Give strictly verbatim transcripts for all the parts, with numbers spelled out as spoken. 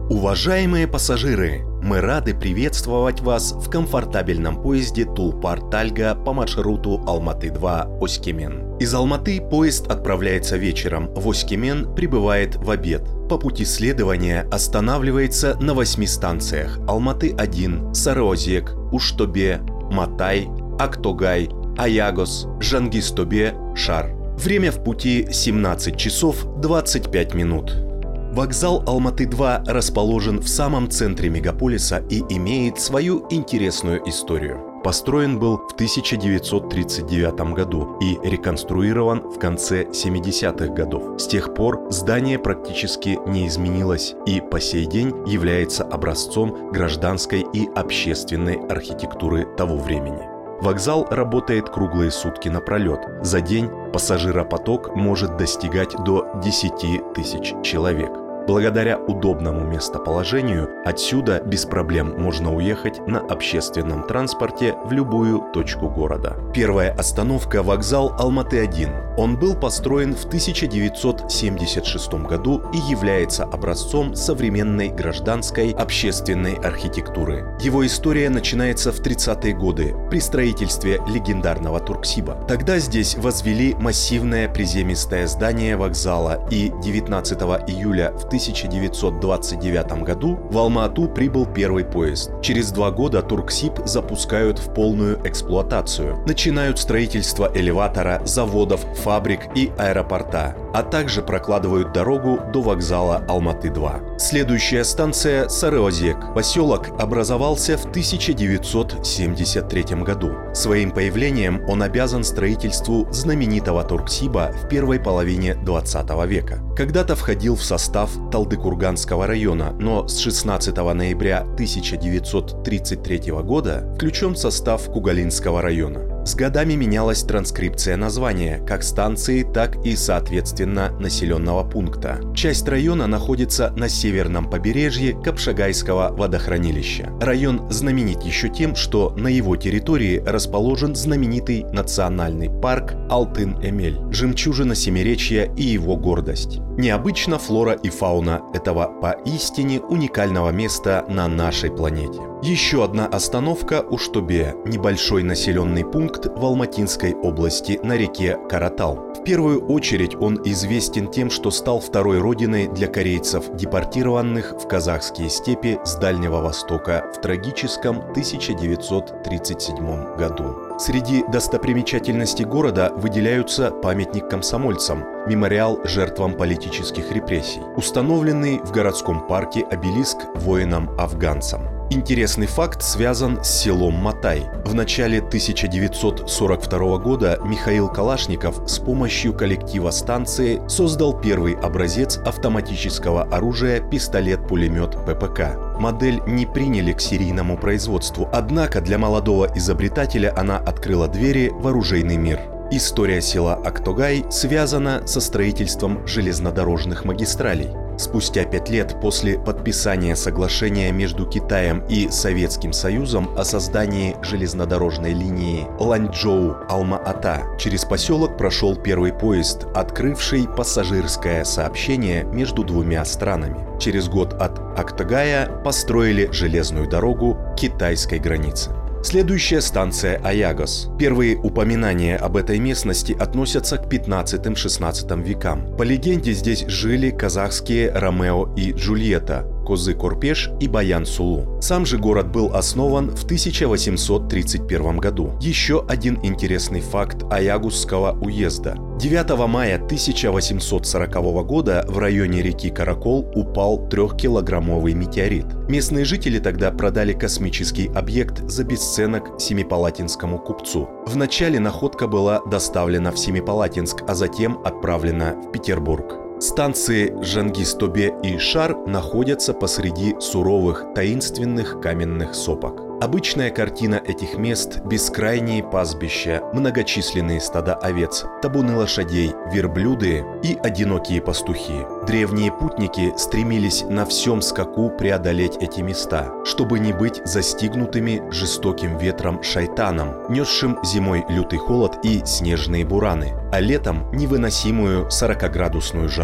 Уважаемые пассажиры, мы рады приветствовать вас в комфортабельном поезде Тулпар-Тальга по маршруту Алматы-два Оськемен. Из Алматы поезд отправляется вечером в Оськемен, прибывает в обед. По пути следования останавливается на восьми станциях: Алматы-один, Сары-Озек, Уж-Тобе, Матай, Актогай, Аягос, Жангиз-Тобе, Шар. Время в пути семнадцать часов двадцать пять минут. Вокзал Алматы-два расположен в самом центре мегаполиса и имеет свою интересную историю. Построен был в тысяча девятьсот тридцать девятом году и реконструирован в конце семидесятых годов. С тех пор здание практически не изменилось и по сей день является образцом гражданской и общественной архитектуры того времени. Вокзал работает круглые сутки напролет. За день пассажиропоток может достигать до десяти тысяч человек. Благодаря удобному местоположению отсюда без проблем можно уехать на общественном транспорте в любую точку города. Первая остановка – вокзал Алматы-один. Он был построен в тысяча девятьсот семьдесят шестом году и является образцом современной гражданской общественной архитектуры. Его история начинается в тридцатые годы при строительстве легендарного Турксиба. Тогда здесь возвели массивное приземистое здание вокзала, и девятнадцатого июля в тысяча девятьсот двадцать девятом году в Алма-Ату прибыл первый поезд. Через два года Турксиб запускают в полную эксплуатацию. Начинают строительство элеватора, заводов, фабрик и аэропорта, а также прокладывают дорогу до вокзала Алматы-два. Следующая станция – Сары-Озек. Поселок образовался в тысяча девятьсот семьдесят третьем году. Своим появлением он обязан строительству знаменитого Турксиба в первой половине двадцатого века. Когда-то входил в состав Талдыкурганского района, но с шестнадцатого ноября тысяча девятьсот тридцать третьего года включен в состав Кугалинского района. С годами менялась транскрипция названия как станции, так и, соответственно, населенного пункта. Часть района находится на северном побережье Капшагайского водохранилища. Район знаменит еще тем, что на его территории расположен знаменитый национальный парк Алтын-Эмель, жемчужина Семиречья и его гордость. Необычна флора и фауна этого поистине уникального места на нашей планете. Еще одна остановка – Уж-Тобе, небольшой населенный пункт в Алматинской области на реке Каратал. В первую очередь он известен тем, что стал второй родиной для корейцев, депортированных в казахские степи с Дальнего Востока в трагическом тысяча девятьсот тридцать седьмом году. Среди достопримечательностей города выделяются памятник комсомольцам, мемориал жертвам политических репрессий, установленный в городском парке обелиск воинам-афганцам. Интересный факт связан с селом Матай. В начале тысяча девятьсот сорок второго года Михаил Калашников с помощью коллектива станции создал первый образец автоматического оружия пистолет-пулемет ППК. Модель не приняли к серийному производству, однако для молодого изобретателя она открыла двери в оружейный мир. История села Актогай связана со строительством железнодорожных магистралей. Спустя пять лет после подписания соглашения между Китаем и Советским Союзом о создании железнодорожной линии Ланчжоу-Алма-Ата через поселок прошел первый поезд, открывший пассажирское сообщение между двумя странами. Через год от Актогая построили железную дорогу к китайской границе. Следующая станция – Аягос. Первые упоминания об этой местности относятся к пятнадцатым-шестнадцатым векам. По легенде, здесь жили казахские Ромео и Джульетта, Козы-Корпеш и Баян-Сулу. Сам же город был основан в тысяча восемьсот тридцать первом году. Еще один интересный факт Аягусского уезда. девятого мая тысяча восемьсот сорокового года в районе реки Каракол упал трехкилограммовый метеорит. Местные жители тогда продали космический объект за бесценок семипалатинскому купцу. Вначале находка была доставлена в Семипалатинск, а затем отправлена в Петербург. Станции Жангиз-Тобе и Шар находятся посреди суровых, таинственных каменных сопок. Обычная картина этих мест – бескрайние пастбища, многочисленные стада овец, табуны лошадей, верблюды и одинокие пастухи. Древние путники стремились на всем скаку преодолеть эти места, чтобы не быть застигнутыми жестоким ветром шайтаном, несшим зимой лютый холод и снежные бураны, а летом невыносимую сорокаградусную жару.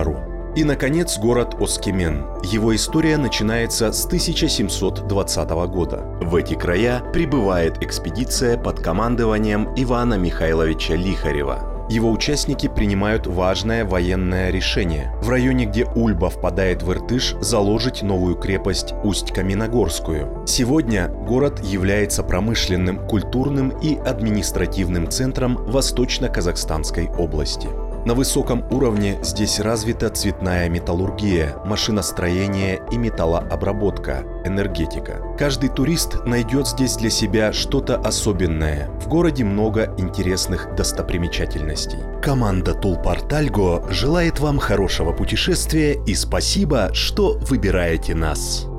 И, наконец, город Оскемен. Его история начинается с тысяча семьсот двадцатого года. В эти края прибывает экспедиция под командованием Ивана Михайловича Лихарева. Его участники принимают важное военное решение. В районе, где Ульба впадает в Иртыш, заложить новую крепость Усть-Каменогорскую. Сегодня город является промышленным, культурным и административным центром Восточно-Казахстанской области. На высоком уровне здесь развита цветная металлургия, машиностроение и металлообработка, энергетика. Каждый турист найдет здесь для себя что-то особенное. В городе много интересных достопримечательностей. Команда Тулпар-Тальго желает вам хорошего путешествия и спасибо, что выбираете нас.